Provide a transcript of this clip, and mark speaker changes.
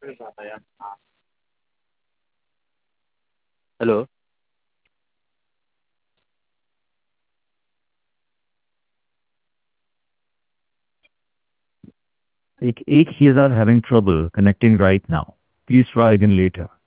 Speaker 1: Hello.
Speaker 2: Like, he's not having trouble connecting right now. Please try again later.